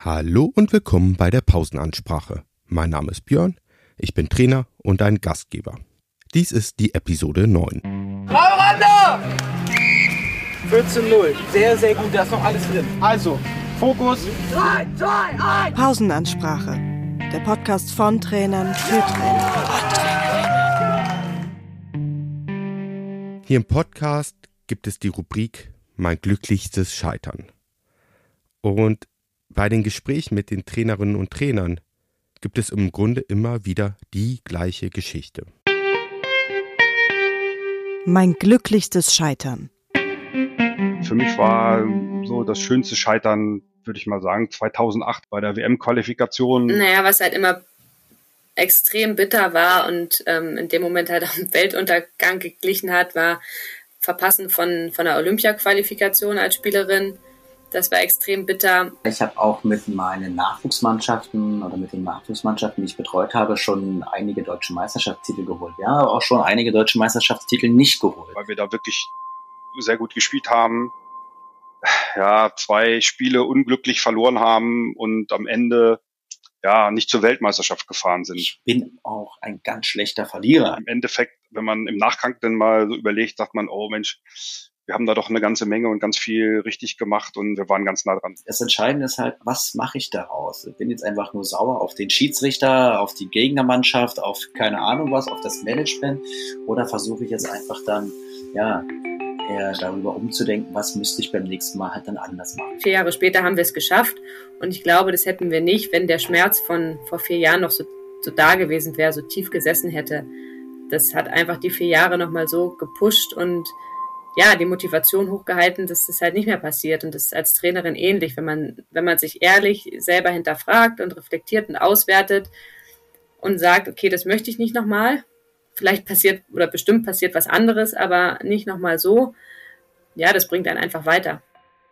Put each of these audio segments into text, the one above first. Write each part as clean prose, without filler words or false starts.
Hallo und willkommen bei der Pausenansprache. Mein Name ist Björn, ich bin Trainer und dein Gastgeber. Dies ist die Episode 9. Rander! 14-0, sehr, sehr gut, da ist noch alles drin. Also, Fokus. 3, 2, 1! Pausenansprache, der Podcast von Trainern für Trainer. Hier im Podcast gibt es die Rubrik Mein glücklichstes Scheitern. Und bei den Gesprächen mit den Trainerinnen und Trainern gibt es im Grunde immer wieder die gleiche Geschichte. Mein glücklichstes Scheitern. Für mich war so das schönste Scheitern, würde ich mal sagen, 2008 bei der WM-Qualifikation. Naja, was halt immer extrem bitter war und in dem Moment halt auch einen Weltuntergang geglichen hat, war Verpassen von der Olympia-Qualifikation als Spielerin. Das war extrem bitter. Ich habe auch mit meinen Nachwuchsmannschaften oder mit den Nachwuchsmannschaften, die ich betreut habe, schon einige deutsche Meisterschaftstitel geholt. Ja, aber auch schon einige deutsche Meisterschaftstitel nicht geholt. Weil wir da wirklich sehr gut gespielt haben. Ja, 2 Spiele unglücklich verloren haben und am Ende nicht zur Weltmeisterschaft gefahren sind. Ich bin auch ein ganz schlechter Verlierer. Im Endeffekt, wenn man im Nachgang dann mal so überlegt, sagt man, oh Mensch, wir haben da doch eine ganze Menge und ganz viel richtig gemacht und wir waren ganz nah dran. Das Entscheidende ist halt, was mache ich daraus? Ich bin jetzt einfach nur sauer auf den Schiedsrichter, auf die Gegnermannschaft, auf keine Ahnung was, auf das Management, oder versuche ich jetzt einfach dann, eher darüber umzudenken, was müsste ich beim nächsten Mal halt dann anders machen. 4 Jahre später haben wir es geschafft und ich glaube, das hätten wir nicht, wenn der Schmerz von vor 4 Jahren noch so da gewesen wäre, so tief gesessen hätte. Das hat einfach die 4 Jahre nochmal so gepusht und die Motivation hochgehalten, dass das halt nicht mehr passiert. Und das ist als Trainerin ähnlich, wenn man sich ehrlich selber hinterfragt und reflektiert und auswertet und sagt, okay, das möchte ich nicht nochmal. Vielleicht passiert oder bestimmt passiert was anderes, aber nicht nochmal so. Ja, das bringt einen einfach weiter.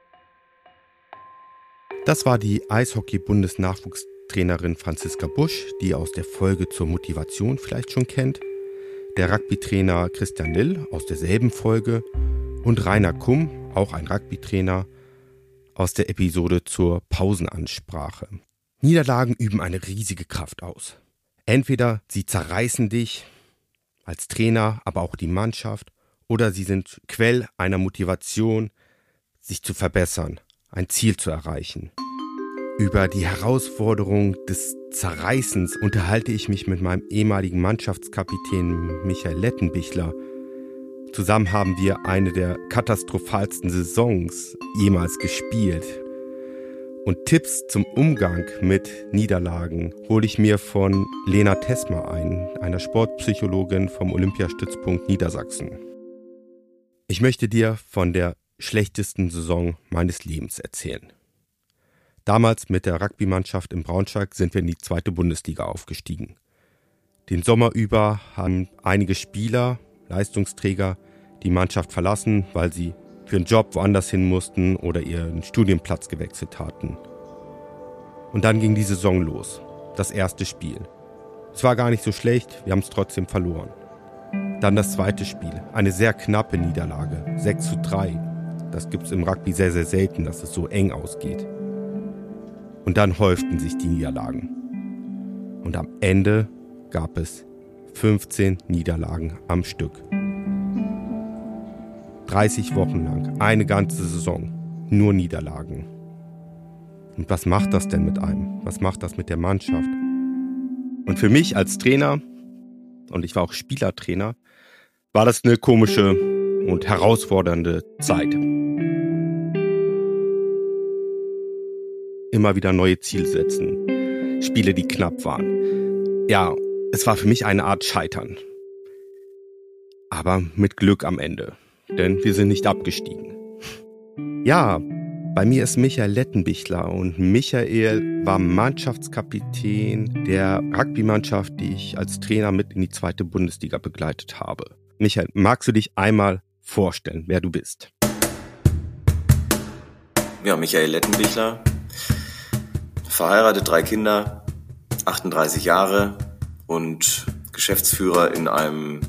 Das war die Eishockey-Bundesnachwuchstrainerin Franziska Busch, die ihr aus der Folge zur Motivation vielleicht schon kennt. Der Rugby-Trainer Christian Lill aus derselben Folge und Rainer Kumm, auch ein Rugby-Trainer, aus der Episode zur Pausenansprache. Niederlagen üben eine riesige Kraft aus. Entweder sie zerreißen dich als Trainer, aber auch die Mannschaft, oder sie sind Quell einer Motivation, sich zu verbessern, ein Ziel zu erreichen. Über die Herausforderung des Zerreißens unterhalte ich mich mit meinem ehemaligen Mannschaftskapitän Michael Lettenbichler. Zusammen haben wir eine der katastrophalsten Saisons jemals gespielt. Und Tipps zum Umgang mit Niederlagen hole ich mir von Lena Tesmer ein, einer Sportpsychologin vom Olympiastützpunkt Niedersachsen. Ich möchte dir von der schlechtesten Saison meines Lebens erzählen. Damals mit der Rugby-Mannschaft in Braunschweig sind wir in die 2. Bundesliga aufgestiegen. Den Sommer über haben einige Spieler, Leistungsträger, die Mannschaft verlassen, weil sie für einen Job woanders hin mussten oder ihren Studienplatz gewechselt hatten. Und dann ging die Saison los, das erste Spiel. Es war gar nicht so schlecht, wir haben es trotzdem verloren. Dann das zweite Spiel, eine sehr knappe Niederlage, 6:3. Das gibt's im Rugby sehr, sehr selten, dass es so eng ausgeht. Und dann häuften sich die Niederlagen. Und am Ende gab es 15 Niederlagen am Stück. 30 Wochen lang, eine ganze Saison, nur Niederlagen. Und was macht das denn mit einem? Was macht das mit der Mannschaft? Und für mich als Trainer, und ich war auch Spielertrainer, war das eine komische und herausfordernde Zeit. Immer wieder neue Ziele setzen, Spiele, die knapp waren. Ja, es war für mich eine Art Scheitern. Aber mit Glück am Ende, denn wir sind nicht abgestiegen. Ja, bei mir ist Michael Lettenbichler und Michael war Mannschaftskapitän der Rugby-Mannschaft, die ich als Trainer mit in die 2. Bundesliga begleitet habe. Michael, magst du dich einmal vorstellen, wer du bist? Ja, Michael Lettenbichler, verheiratet, 3 Kinder, 38 Jahre und Geschäftsführer in einem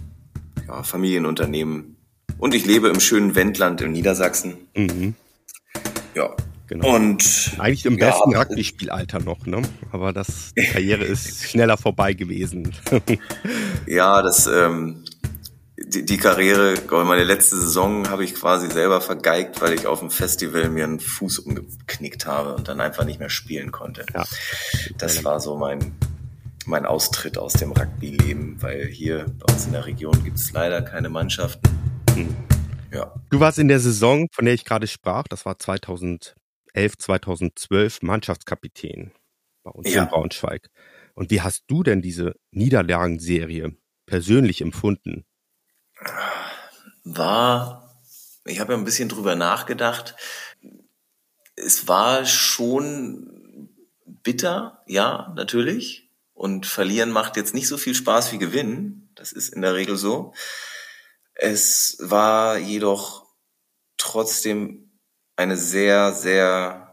Familienunternehmen. Und ich lebe im schönen Wendland in Niedersachsen. Mhm. Ja, Genau. Und eigentlich im besten Rugby-Spielalter noch, ne? Aber die Karriere ist schneller vorbei gewesen. Ja, die Karriere, meine letzte Saison habe ich quasi selber vergeigt, weil ich auf dem Festival mir einen Fuß umgeknickt habe und dann einfach nicht mehr spielen konnte. Ja. Das war so mein Austritt aus dem Rugby-Leben, weil hier bei uns in der Region gibt es leider keine Mannschaften. Ja. Du warst in der Saison, von der ich gerade sprach, das war 2011, 2012, Mannschaftskapitän bei uns in Braunschweig. Und wie hast du denn diese Niederlagenserie persönlich empfunden? Ich habe ja ein bisschen drüber nachgedacht. Es war schon bitter, ja, natürlich. Und verlieren macht jetzt nicht so viel Spaß wie gewinnen. Das ist in der Regel so. Es war jedoch trotzdem eine sehr, sehr,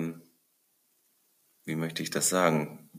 wie möchte ich das sagen,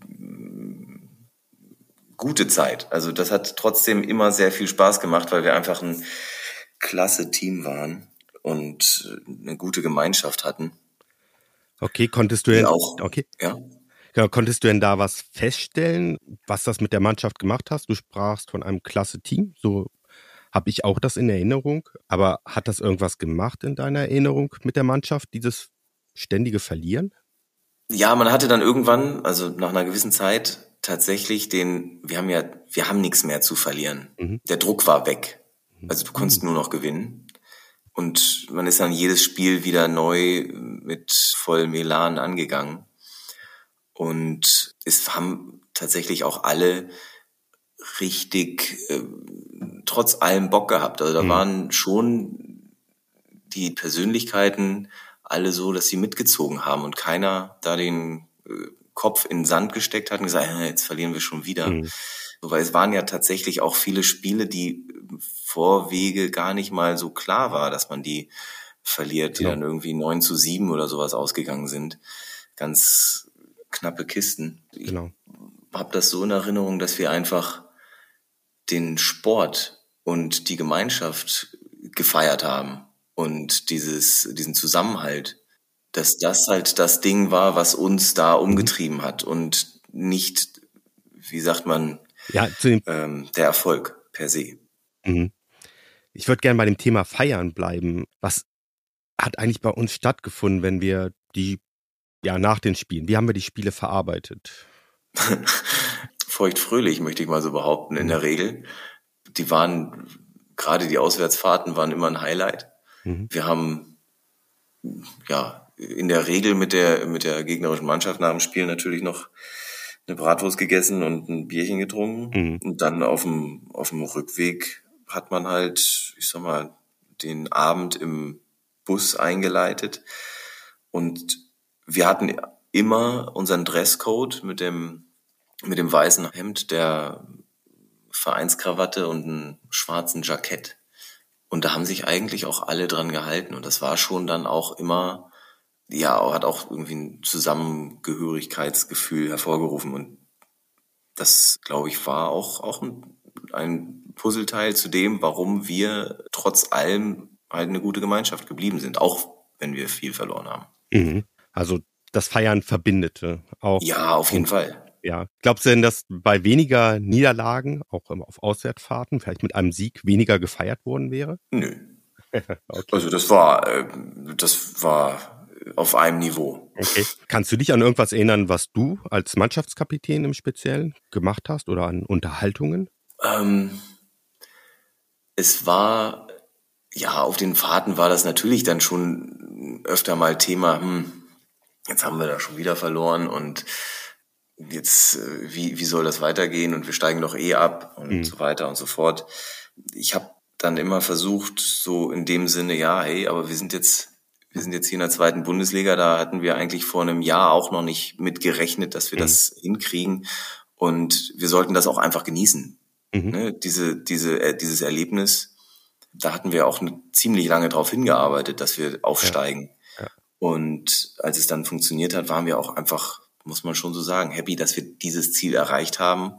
gute Zeit. Also das hat trotzdem immer sehr viel Spaß gemacht, weil wir einfach ein klasse Team waren und eine gute Gemeinschaft hatten. Okay, konntest du denn Konntest du denn da was feststellen, was das mit der Mannschaft gemacht hast? Du sprachst von einem klasse Team, so habe ich auch das in Erinnerung. Aber hat das irgendwas gemacht in deiner Erinnerung mit der Mannschaft, dieses ständige Verlieren? Ja, man hatte dann irgendwann, also nach einer gewissen Zeit, tatsächlich wir haben nichts mehr zu verlieren. Der Druck war weg. Also du konntest nur noch gewinnen. Und man ist dann jedes Spiel wieder neu mit vollem Elan angegangen. Und es haben tatsächlich auch alle richtig trotz allem Bock gehabt. Also da waren schon die Persönlichkeiten alle so, dass sie mitgezogen haben und keiner da den Kopf in den Sand gesteckt hat und gesagt, jetzt verlieren wir schon wieder. Weil es waren ja tatsächlich auch viele Spiele, die Vorwege gar nicht mal so klar war, dass man die verliert, die dann irgendwie 9-7 oder sowas ausgegangen sind. Ganz knappe Kisten. Genau. Ich habe das so in Erinnerung, dass wir einfach den Sport und die Gemeinschaft gefeiert haben und diesen Zusammenhalt, dass das halt das Ding war, was uns da umgetrieben hat und nicht, wie sagt man, der Erfolg per se. Ich würde gerne bei dem Thema Feiern bleiben. Was hat eigentlich bei uns stattgefunden, wenn wir nach den Spielen, wie haben wir die Spiele verarbeitet? Feuchtfröhlich, möchte ich mal so behaupten, in der Regel. Gerade die Auswärtsfahrten waren immer ein Highlight. Wir haben, in der Regel mit der gegnerischen Mannschaft nach dem Spiel natürlich noch eine Bratwurst gegessen und ein Bierchen getrunken. Und dann auf dem Rückweg hat man halt, ich sag mal, den Abend im Bus eingeleitet. Und wir hatten immer unseren Dresscode mit dem weißen Hemd, der Vereinskrawatte und einem schwarzen Jackett. Und da haben sich eigentlich auch alle dran gehalten. Und das war schon dann auch immer, hat auch irgendwie ein Zusammengehörigkeitsgefühl hervorgerufen. Und das, glaube ich, war auch ein Puzzleteil zu dem, warum wir trotz allem halt eine gute Gemeinschaft geblieben sind, auch wenn wir viel verloren haben. Also das Feiern verbindete auch. Ja, auf jeden Fall. Ja. Glaubst du denn, dass bei weniger Niederlagen, auch auf Auswärtsfahrten, vielleicht mit einem Sieg weniger gefeiert worden wäre? Nö. Okay. Also das war auf einem Niveau. Okay. Kannst du dich an irgendwas erinnern, was du als Mannschaftskapitän im Speziellen gemacht hast oder an Unterhaltungen? Es war, auf den Fahrten war das natürlich dann schon öfter mal Thema, jetzt haben wir da schon wieder verloren und jetzt, wie soll das weitergehen und wir steigen doch ab und so weiter und so fort. Ich habe dann immer versucht, so in dem Sinne, aber wir sind jetzt hier in der 2. Bundesliga, da hatten wir eigentlich vor einem Jahr auch noch nicht mit gerechnet, dass wir das hinkriegen und wir sollten das auch einfach genießen. Ne? Dieses Erlebnis, da hatten wir auch ziemlich lange drauf hingearbeitet, dass wir aufsteigen. Ja. Und als es dann funktioniert hat, waren wir auch einfach, muss man schon so sagen, happy, dass wir dieses Ziel erreicht haben.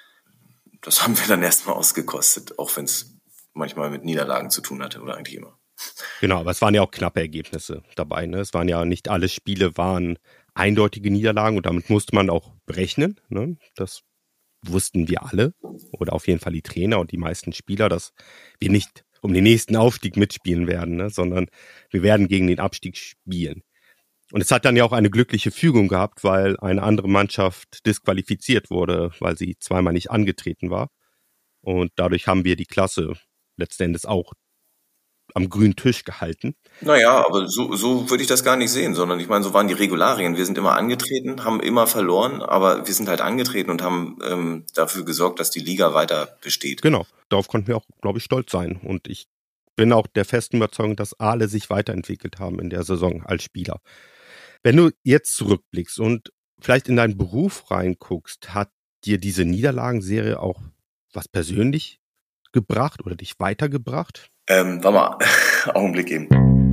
Das haben wir dann erstmal ausgekostet, auch wenn es manchmal mit Niederlagen zu tun hatte oder eigentlich immer. Genau, aber es waren ja auch knappe Ergebnisse dabei. Ne? Es waren ja nicht alle Spiele waren eindeutige Niederlagen und damit musste man auch berechnen. Ne? Das wussten wir alle oder auf jeden Fall die Trainer und die meisten Spieler, dass wir nicht um den nächsten Aufstieg mitspielen werden, ne? Sondern wir werden gegen den Abstieg spielen. Und es hat dann ja auch eine glückliche Fügung gehabt, weil eine andere Mannschaft disqualifiziert wurde, weil sie zweimal nicht angetreten war. Und dadurch haben wir die Klasse letzten Endes auch am grünen Tisch gehalten. Naja, aber so würde ich das gar nicht sehen, sondern ich meine, so waren die Regularien. Wir sind immer angetreten, haben immer verloren, aber wir sind halt angetreten und haben dafür gesorgt, dass die Liga weiter besteht. Genau, darauf konnten wir auch, glaube ich, stolz sein. Und ich bin auch der festen Überzeugung, dass alle sich weiterentwickelt haben in der Saison als Spieler. Wenn du jetzt zurückblickst und vielleicht in deinen Beruf reinguckst, hat dir diese Niederlagenserie auch was persönlich gebracht oder dich weitergebracht? Warte mal, Augenblick eben.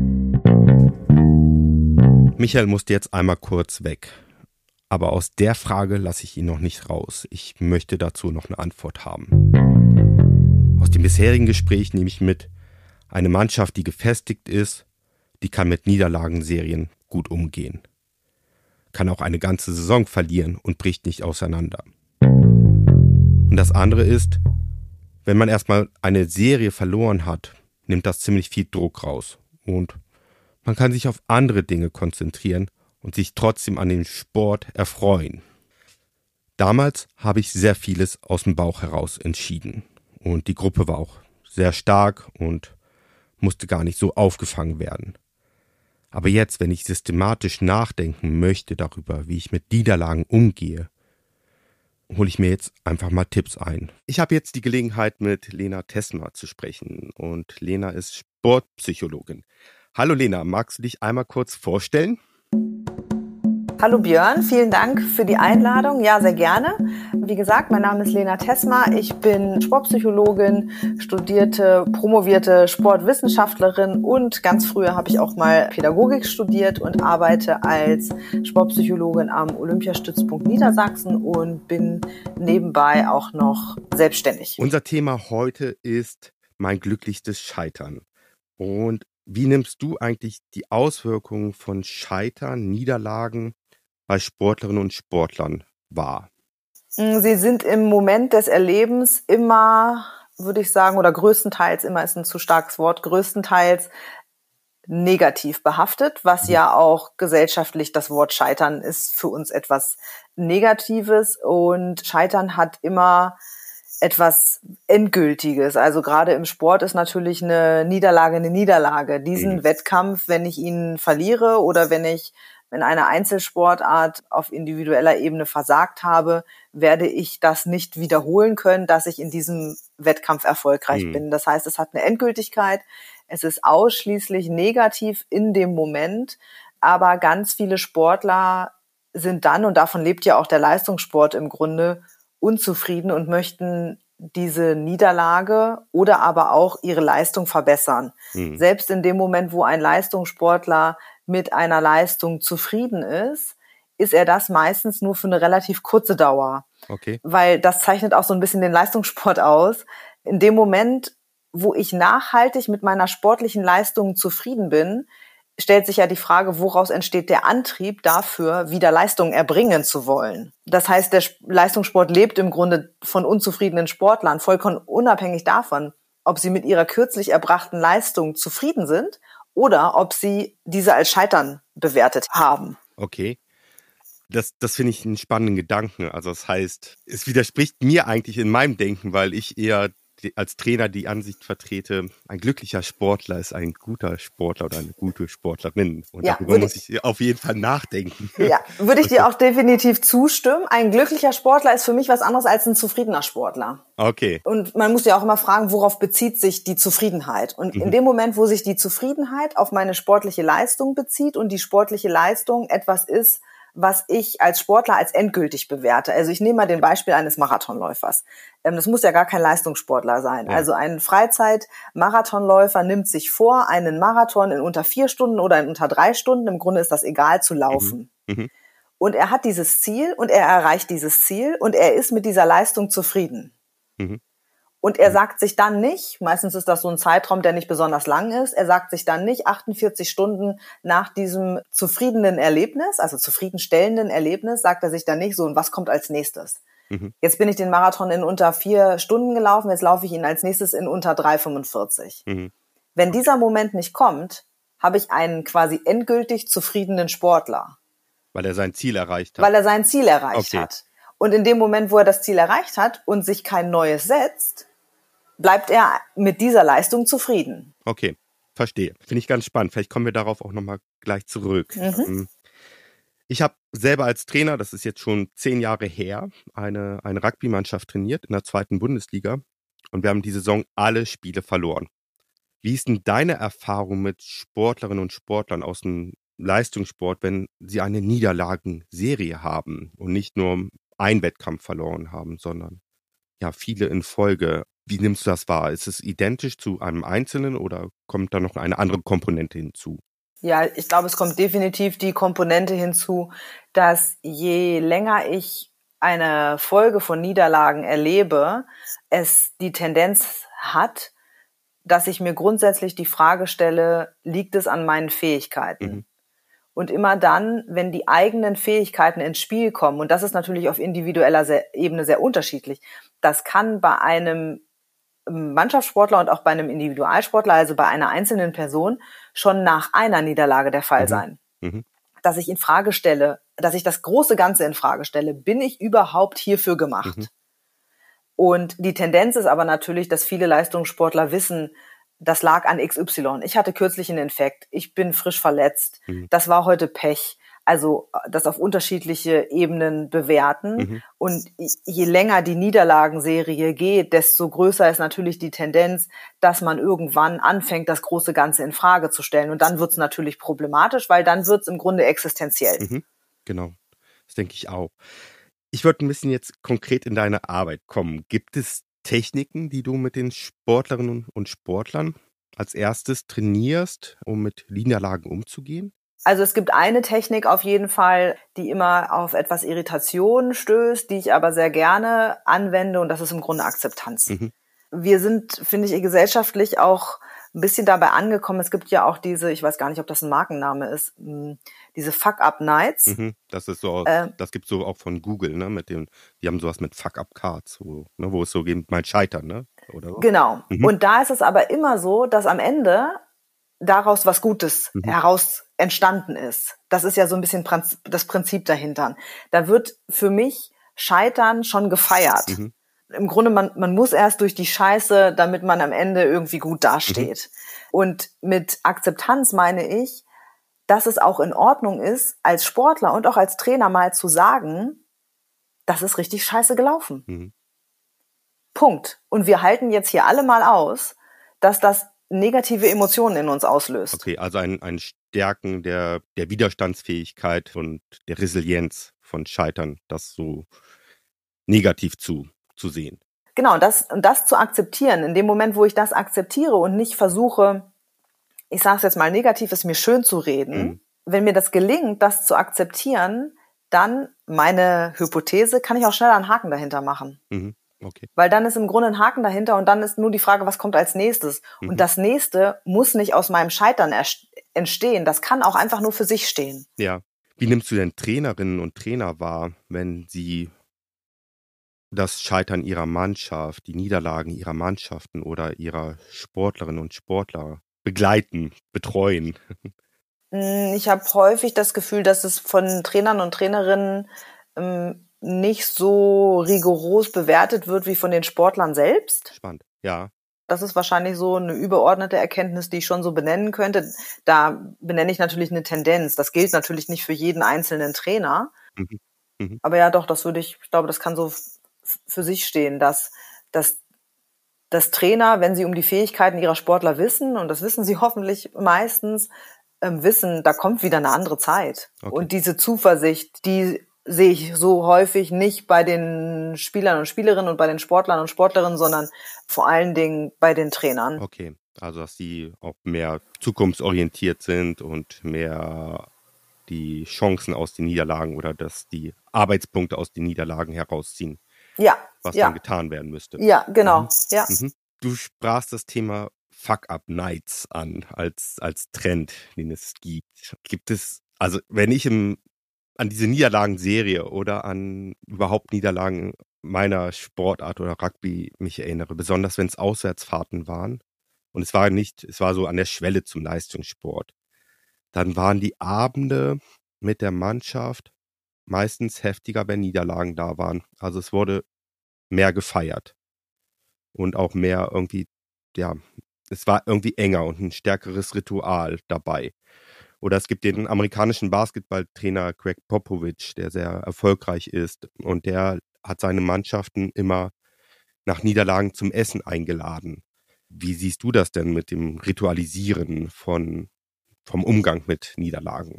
Michael musste jetzt einmal kurz weg. Aber aus der Frage lasse ich ihn noch nicht raus. Ich möchte dazu noch eine Antwort haben. Aus dem bisherigen Gespräch nehme ich mit, eine Mannschaft, die gefestigt ist, die kann mit Niederlagenserien gut umgehen. Kann auch eine ganze Saison verlieren und bricht nicht auseinander. Und das andere ist, wenn man erstmal eine Serie verloren hat, nimmt das ziemlich viel Druck raus. Und man kann sich auf andere Dinge konzentrieren und sich trotzdem an dem Sport erfreuen. Damals habe ich sehr vieles aus dem Bauch heraus entschieden. Und die Gruppe war auch sehr stark und musste gar nicht so aufgefangen werden. Aber jetzt, wenn ich systematisch nachdenken möchte darüber, wie ich mit Niederlagen umgehe, hole ich mir jetzt einfach mal Tipps ein. Ich habe jetzt die Gelegenheit, mit Lena Tesma zu sprechen. Und Lena ist Sportpsychologin. Hallo Lena, magst du dich einmal kurz vorstellen? Hallo Björn, vielen Dank für die Einladung. Ja, sehr gerne. Wie gesagt, mein Name ist Lena Tesma. Ich bin Sportpsychologin, promovierte Sportwissenschaftlerin und ganz früher habe ich auch mal Pädagogik studiert und arbeite als Sportpsychologin am Olympiastützpunkt Niedersachsen und bin nebenbei auch noch selbstständig. Unser Thema heute ist mein glücklichstes Scheitern. Und wie nimmst du eigentlich die Auswirkungen von Scheitern, Niederlagen bei Sportlerinnen und Sportlern wahr? Sie sind im Moment des Erlebens immer, würde ich sagen, oder größtenteils, immer ist ein zu starkes Wort, größtenteils negativ behaftet, was ja auch gesellschaftlich das Wort Scheitern ist für uns etwas Negatives und Scheitern hat immer etwas Endgültiges. Also gerade im Sport ist natürlich eine Niederlage. Diesen Wettkampf, wenn ich ihn verliere oder wenn eine Einzelsportart auf individueller Ebene versagt habe, werde ich das nicht wiederholen können, dass ich in diesem Wettkampf erfolgreich bin. Das heißt, es hat eine Endgültigkeit. Es ist ausschließlich negativ in dem Moment. Aber ganz viele Sportler sind dann, und davon lebt ja auch der Leistungssport im Grunde, unzufrieden und möchten diese Niederlage oder aber auch ihre Leistung verbessern. Selbst in dem Moment, wo ein Leistungssportler mit einer Leistung zufrieden ist er das meistens nur für eine relativ kurze Dauer. Okay. Weil das zeichnet auch so ein bisschen den Leistungssport aus. In dem Moment, wo ich nachhaltig mit meiner sportlichen Leistung zufrieden bin, stellt sich ja die Frage, woraus entsteht der Antrieb dafür, wieder Leistung erbringen zu wollen. Das heißt, der Leistungssport lebt im Grunde von unzufriedenen Sportlern, vollkommen unabhängig davon, ob sie mit ihrer kürzlich erbrachten Leistung zufrieden sind oder ob sie diese als Scheitern bewertet haben. Okay. Das finde ich einen spannenden Gedanken. Also das heißt, es widerspricht mir eigentlich in meinem Denken, weil ich eher als Trainer die Ansicht vertrete, ein glücklicher Sportler ist ein guter Sportler oder eine gute Sportlerin. Und darüber muss ich auf jeden Fall nachdenken. Ja, würde ich dir auch definitiv zustimmen. Ein glücklicher Sportler ist für mich was anderes als ein zufriedener Sportler. Okay. Und man muss ja auch immer fragen, worauf bezieht sich die Zufriedenheit? Und in dem Moment, wo sich die Zufriedenheit auf meine sportliche Leistung bezieht und die sportliche Leistung etwas ist, was ich als Sportler als endgültig bewerte. Also ich nehme mal den Beispiel eines Marathonläufers. Das muss ja gar kein Leistungssportler sein. Ja. Also ein Freizeit-Marathonläufer nimmt sich vor, einen Marathon in unter 4 Stunden oder in unter 3 Stunden, im Grunde ist das egal, zu laufen. Und er hat dieses Ziel und er erreicht dieses Ziel und er ist mit dieser Leistung zufrieden. Und er sagt sich dann nicht, meistens ist das so ein Zeitraum, der nicht besonders lang ist, er sagt sich dann nicht 48 Stunden nach diesem zufriedenen Erlebnis, also zufriedenstellenden Erlebnis, sagt er sich dann nicht so, und was kommt als nächstes? Jetzt bin ich den Marathon in unter 4 Stunden gelaufen, jetzt laufe ich ihn als nächstes in unter 3,45. Wenn dieser Moment nicht kommt, habe ich einen quasi endgültig zufriedenen Sportler. Weil er sein Ziel erreicht hat. Weil er sein Ziel erreicht hat. Und in dem Moment, wo er das Ziel erreicht hat und sich kein neues setzt, bleibt er mit dieser Leistung zufrieden. Okay, verstehe. Finde ich ganz spannend. Vielleicht kommen wir darauf auch nochmal gleich zurück. Ich habe selber als Trainer, das ist jetzt schon 10 Jahre her, eine Rugby-Mannschaft trainiert in der 2. Bundesliga. Und wir haben die Saison alle Spiele verloren. Wie ist denn deine Erfahrung mit Sportlerinnen und Sportlern aus dem Leistungssport, wenn sie eine Niederlagenserie haben und nicht nur einen Wettkampf verloren haben, sondern ja viele in Folge? Wie nimmst du das wahr? Ist es identisch zu einem Einzelnen oder kommt da noch eine andere Komponente hinzu? Ja, ich glaube, es kommt definitiv die Komponente hinzu, dass je länger ich eine Folge von Niederlagen erlebe, es die Tendenz hat, dass ich mir grundsätzlich die Frage stelle, liegt es an meinen Fähigkeiten? Und immer dann, wenn die eigenen Fähigkeiten ins Spiel kommen, und das ist natürlich auf individueller Ebene sehr unterschiedlich, das kann bei einem Mannschaftssportler und auch bei einem Individualsportler, also bei einer einzelnen Person, schon nach einer Niederlage der Fall sein. Dass ich in Frage stelle, dass ich das große Ganze in Frage stelle, bin ich überhaupt hierfür gemacht? Und die Tendenz ist aber natürlich, dass viele Leistungssportler wissen, das lag an XY. Ich hatte kürzlich einen Infekt, ich bin frisch verletzt, das war heute Pech. Also das auf unterschiedliche Ebenen bewerten. Und je länger die Niederlagenserie geht, desto größer ist natürlich die Tendenz, dass man irgendwann anfängt, das große Ganze in Frage zu stellen. Und dann wird es natürlich problematisch, weil dann wird es im Grunde existenziell. Genau, das denke ich auch. Ich würde ein bisschen jetzt konkret in deine Arbeit kommen. Gibt es Techniken, die du mit den Sportlerinnen und Sportlern als erstes trainierst, um mit Niederlagen umzugehen? Also es gibt eine Technik auf jeden Fall, die immer auf etwas Irritation stößt, die ich aber sehr gerne anwende, und das ist im Grunde Akzeptanz. Wir sind, finde ich, gesellschaftlich auch ein bisschen dabei angekommen. Es gibt ja auch diese, ich weiß gar nicht, ob das ein Markenname ist, diese Fuck-Up-Nights. Das ist so, das gibt's so auch von Google, ne? Die haben sowas mit Fuck-Up-Cards, wo es so geht, mal scheitern, ne? Oder so. Genau. Und da ist es aber immer so, dass am Ende daraus was Gutes heraus entstanden ist. Das ist ja so ein bisschen das Prinzip dahinter. Da wird für mich Scheitern schon gefeiert. Im Grunde, man muss erst durch die Scheiße, damit man am Ende irgendwie gut dasteht. Und mit Akzeptanz meine ich, dass es auch in Ordnung ist, als Sportler und auch als Trainer mal zu sagen, das ist richtig scheiße gelaufen. Punkt. Und wir halten jetzt hier alle mal aus, dass das negative Emotionen in uns auslöst. Okay, also ein Stärken der Widerstandsfähigkeit und der Resilienz von Scheitern, das so negativ zu sehen. Genau, das zu akzeptieren. In dem Moment, wo ich das akzeptiere und nicht versuche, ich sage es jetzt mal negativ, es mir schön zu reden, wenn mir das gelingt, das zu akzeptieren, dann, meine Hypothese, kann ich auch schneller einen Haken dahinter machen. Okay. Weil dann ist im Grunde ein Haken dahinter und dann ist nur die Frage, was kommt als nächstes? Und das nächste muss nicht aus meinem Scheitern entstehen. Das kann auch einfach nur für sich stehen. Ja. Wie nimmst du denn Trainerinnen und Trainer wahr, wenn sie das Scheitern ihrer Mannschaft, die Niederlagen ihrer Mannschaften oder ihrer Sportlerinnen und Sportler begleiten, betreuen? Ich habe häufig das Gefühl, dass es von Trainern und Trainerinnen nicht so rigoros bewertet wird wie von den Sportlern selbst. Spannend, ja. Das ist wahrscheinlich so eine übergeordnete Erkenntnis, die ich schon so benennen könnte. Da benenne ich natürlich eine Tendenz. Das gilt natürlich nicht für jeden einzelnen Trainer. Aber ja, doch, ich glaube, das kann so für sich stehen, dass Trainer, wenn sie um die Fähigkeiten ihrer Sportler wissen, und das wissen sie hoffentlich meistens, wissen, da kommt wieder eine andere Zeit. Okay. Und diese Zuversicht, die sehe ich so häufig nicht bei den Spielern und Spielerinnen und bei den Sportlern und Sportlerinnen, sondern vor allen Dingen bei den Trainern. Okay, also dass sie auch mehr zukunftsorientiert sind und mehr die Chancen aus den Niederlagen oder dass die Arbeitspunkte aus den Niederlagen herausziehen. was dann getan werden müsste. Ja, genau. Ja. Du sprachst das Thema Fuck-Up-Nights an, als Trend, den es gibt. Gibt es, also wenn ich an diese Niederlagenserie oder an überhaupt Niederlagen meiner Sportart oder Rugby mich erinnere, besonders wenn es Auswärtsfahrten waren, und es war so an der Schwelle zum Leistungssport, dann waren die Abende mit der Mannschaft meistens heftiger, wenn Niederlagen da waren. Also es wurde mehr gefeiert und auch mehr irgendwie, es war irgendwie enger und ein stärkeres Ritual dabei. Oder es gibt den amerikanischen Basketballtrainer Greg Popovich, der sehr erfolgreich ist, und der hat seine Mannschaften immer nach Niederlagen zum Essen eingeladen. Wie siehst du das denn mit dem Ritualisieren vom Umgang mit Niederlagen?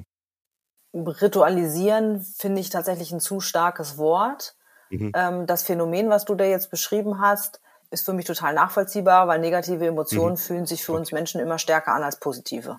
Ritualisieren finde ich tatsächlich ein zu starkes Wort. Das Phänomen, was du da jetzt beschrieben hast, ist für mich total nachvollziehbar, weil negative Emotionen fühlen sich für uns Menschen immer stärker an als positive.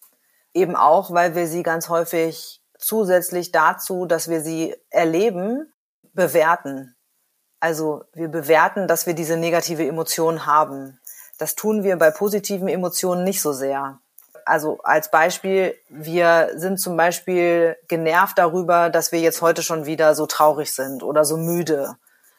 Eben auch, weil wir sie ganz häufig zusätzlich dazu, dass wir sie erleben, bewerten. Also wir bewerten, dass wir diese negative Emotion haben. Das tun wir bei positiven Emotionen nicht so sehr. Also als Beispiel, wir sind zum Beispiel genervt darüber, dass wir jetzt heute schon wieder so traurig sind oder so müde.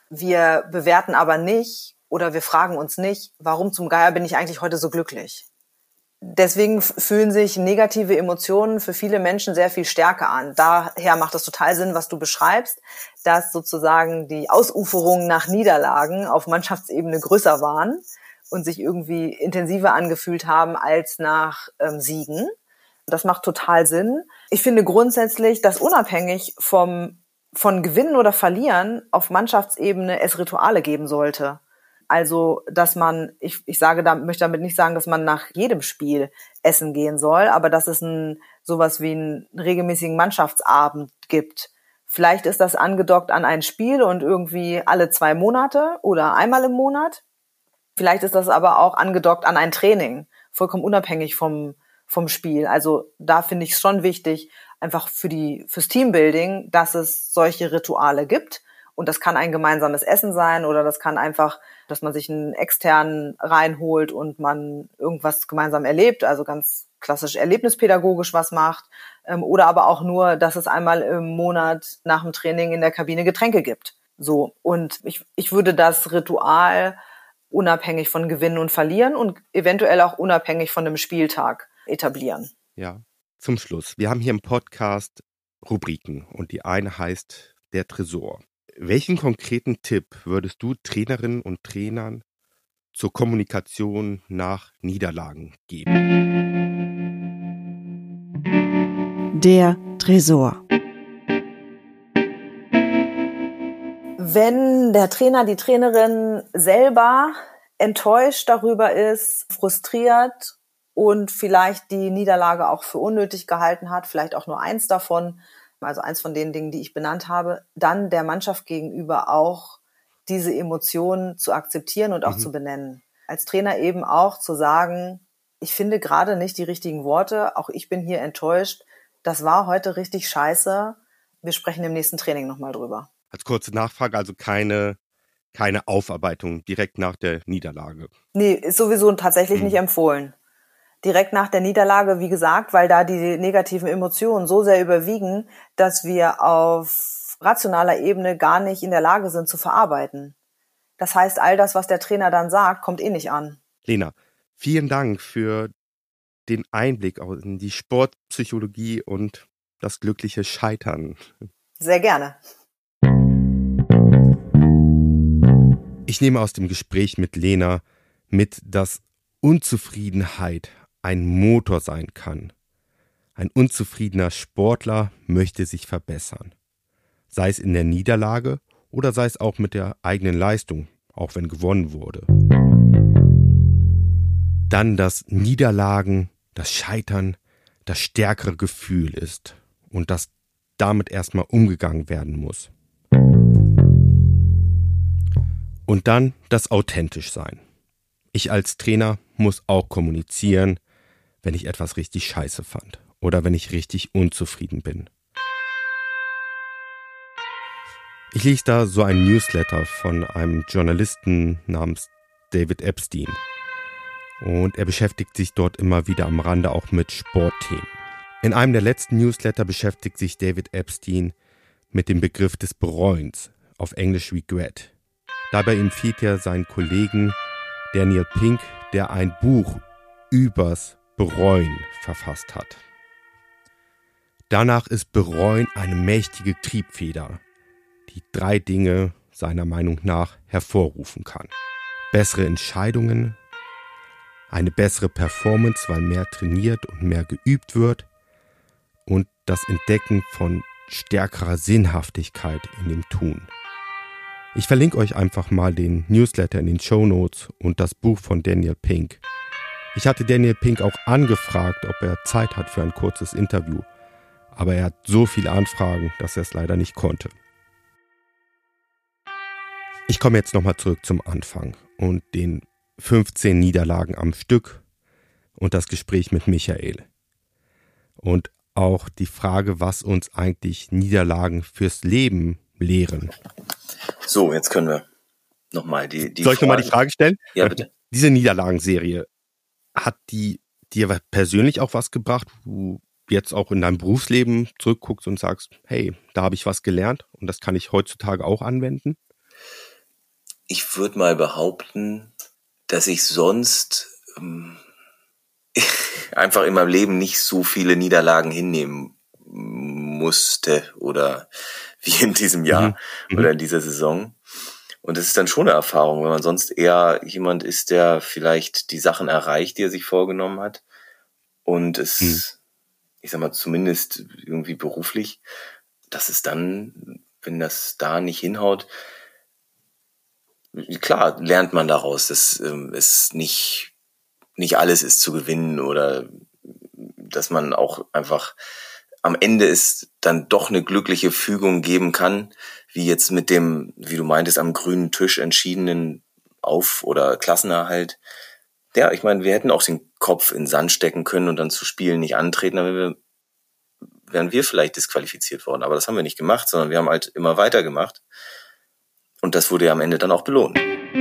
Wir bewerten aber nicht oder wir fragen uns nicht, warum zum Geier bin ich eigentlich heute so glücklich? Deswegen fühlen sich negative Emotionen für viele Menschen sehr viel stärker an. Daher macht es total Sinn, was du beschreibst, dass sozusagen die Ausuferungen nach Niederlagen auf Mannschaftsebene größer waren und sich irgendwie intensiver angefühlt haben als nach Siegen. Das macht total Sinn. Ich finde grundsätzlich, dass unabhängig von Gewinnen oder Verlieren auf Mannschaftsebene es Rituale geben sollte. Also, dass man, möchte damit nicht sagen, dass man nach jedem Spiel essen gehen soll, aber dass es sowas wie einen regelmäßigen Mannschaftsabend gibt. Vielleicht ist das angedockt an ein Spiel und irgendwie alle 2 Monate oder einmal im Monat. Vielleicht ist das aber auch angedockt an ein Training, vollkommen unabhängig vom Spiel. Also da finde ich es schon wichtig, einfach fürs Teambuilding, dass es solche Rituale gibt. Und das kann ein gemeinsames Essen sein oder das kann einfach, dass man sich einen externen reinholt und man irgendwas gemeinsam erlebt, also ganz klassisch erlebnispädagogisch was macht. Oder aber auch nur, dass es einmal im Monat nach dem Training in der Kabine Getränke gibt. So. Und ich würde das Ritual unabhängig von Gewinnen und Verlieren und eventuell auch unabhängig von einem Spieltag etablieren. Ja, zum Schluss. Wir haben hier im Podcast Rubriken und die eine heißt der Tresor. Welchen konkreten Tipp würdest du Trainerinnen und Trainern zur Kommunikation nach Niederlagen geben? Der Tresor. Wenn der Trainer, die Trainerin selber enttäuscht darüber ist, frustriert und vielleicht die Niederlage auch für unnötig gehalten hat, vielleicht auch nur eins davon, also eins von den Dingen, die ich benannt habe, dann der Mannschaft gegenüber auch diese Emotionen zu akzeptieren und auch zu benennen. Als Trainer eben auch zu sagen, ich finde gerade nicht die richtigen Worte, auch ich bin hier enttäuscht, das war heute richtig scheiße, wir sprechen im nächsten Training nochmal drüber. Als kurze Nachfrage, also keine Aufarbeitung direkt nach der Niederlage? Nee, ist sowieso tatsächlich nicht empfohlen. Direkt nach der Niederlage, wie gesagt, weil da die negativen Emotionen so sehr überwiegen, dass wir auf rationaler Ebene gar nicht in der Lage sind zu verarbeiten. Das heißt, all das, was der Trainer dann sagt, kommt eh nicht an. Lena, vielen Dank für den Einblick in die Sportpsychologie und das glückliche Scheitern. Sehr gerne. Ich nehme aus dem Gespräch mit Lena mit, dass Unzufriedenheit ein Motor sein kann. Ein unzufriedener Sportler möchte sich verbessern. Sei es in der Niederlage oder sei es auch mit der eigenen Leistung, auch wenn gewonnen wurde. Dann, dass Niederlagen, das Scheitern, das stärkere Gefühl ist und dass damit erstmal umgegangen werden muss. Und dann das authentisch sein. Ich als Trainer muss auch kommunizieren, wenn ich etwas richtig scheiße fand oder wenn ich richtig unzufrieden bin. Ich lese da so ein Newsletter von einem Journalisten namens David Epstein. Und er beschäftigt sich dort immer wieder am Rande auch mit Sportthemen. In einem der letzten Newsletter beschäftigt sich David Epstein mit dem Begriff des Bereuens, auf Englisch Regret. Dabei empfiehlt er seinen Kollegen Daniel Pink, der ein Buch übers Bereuen verfasst hat. Danach ist Bereuen eine mächtige Triebfeder, die 3 Dinge seiner Meinung nach hervorrufen kann. Bessere Entscheidungen, eine bessere Performance, weil mehr trainiert und mehr geübt wird und das Entdecken von stärkerer Sinnhaftigkeit in dem Tun. Ich verlinke euch einfach mal den Newsletter in den Shownotes und das Buch von Daniel Pink. Ich hatte Daniel Pink auch angefragt, ob er Zeit hat für ein kurzes Interview, aber er hat so viele Anfragen, dass er es leider nicht konnte. Ich komme jetzt nochmal zurück zum Anfang und den 15 Niederlagen am Stück und das Gespräch mit Michael. Und auch die Frage, was uns eigentlich Niederlagen fürs Leben lehren. So, jetzt können wir nochmal die Soll ich nochmal die Frage stellen? Ja, bitte. Diese Niederlagenserie, hat die dir persönlich auch was gebracht, wo du jetzt auch in deinem Berufsleben zurückguckst und sagst, hey, da habe ich was gelernt und das kann ich heutzutage auch anwenden? Ich würde mal behaupten, dass ich sonst einfach in meinem Leben nicht so viele Niederlagen hinnehmen musste oder wie in diesem Jahr oder in dieser Saison. Und das ist dann schon eine Erfahrung, wenn man sonst eher jemand ist, der vielleicht die Sachen erreicht, die er sich vorgenommen hat und es, ich sag mal, zumindest irgendwie beruflich, dass es dann, wenn das da nicht hinhaut, klar lernt man daraus, dass es nicht alles ist zu gewinnen oder dass man auch einfach am Ende es dann doch eine glückliche Fügung geben kann, wie jetzt mit dem, wie du meintest, am grünen Tisch entschiedenen Auf- oder Klassenerhalt. Ja, ich meine, wir hätten auch den Kopf in den Sand stecken können und dann zu Spielen nicht antreten, dann wären wir vielleicht disqualifiziert worden. Aber das haben wir nicht gemacht, sondern wir haben halt immer weitergemacht. Und das wurde ja am Ende dann auch belohnt.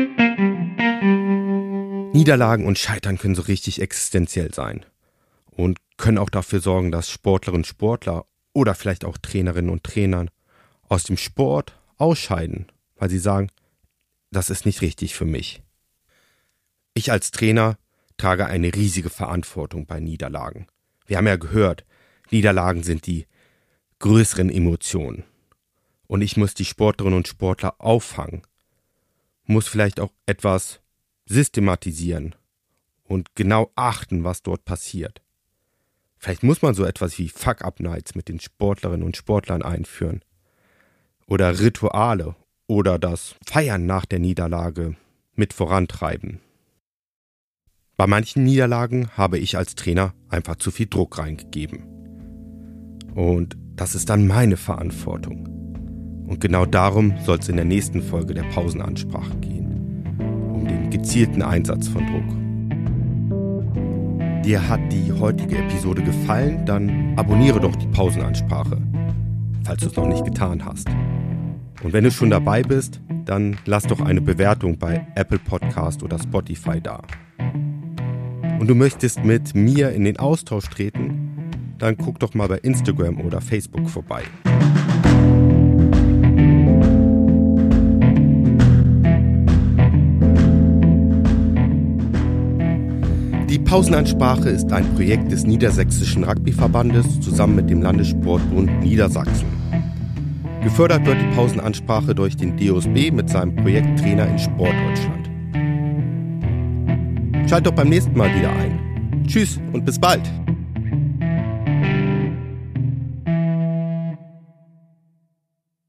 Niederlagen und Scheitern können so richtig existenziell sein und können auch dafür sorgen, dass Sportlerinnen und Sportler oder vielleicht auch Trainerinnen und Trainer aus dem Sport ausscheiden, weil sie sagen, das ist nicht richtig für mich. Ich als Trainer trage eine riesige Verantwortung bei Niederlagen. Wir haben ja gehört, Niederlagen sind die größeren Emotionen. Und ich muss die Sportlerinnen und Sportler auffangen, muss vielleicht auch etwas systematisieren und genau achten, was dort passiert. Vielleicht muss man so etwas wie Fuck-Up-Nights mit den Sportlerinnen und Sportlern einführen. Oder Rituale oder das Feiern nach der Niederlage mit vorantreiben. Bei manchen Niederlagen habe ich als Trainer einfach zu viel Druck reingegeben. Und das ist dann meine Verantwortung. Und genau darum soll es in der nächsten Folge der Pausenansprache gehen. Um den gezielten Einsatz von Druck. Dir hat die heutige Episode gefallen, dann abonniere doch die Pausenansprache, falls du es noch nicht getan hast. Und wenn du schon dabei bist, dann lass doch eine Bewertung bei Apple Podcast oder Spotify da. Und du möchtest mit mir in den Austausch treten, dann guck doch mal bei Instagram oder Facebook vorbei. Die Pausenansprache ist ein Projekt des Niedersächsischen Rugbyverbandes zusammen mit dem Landessportbund Niedersachsen. Gefördert wird die Pausenansprache durch den DOSB mit seinem Projekt Trainer in Sportdeutschland. Schalt doch beim nächsten Mal wieder ein. Tschüss und bis bald!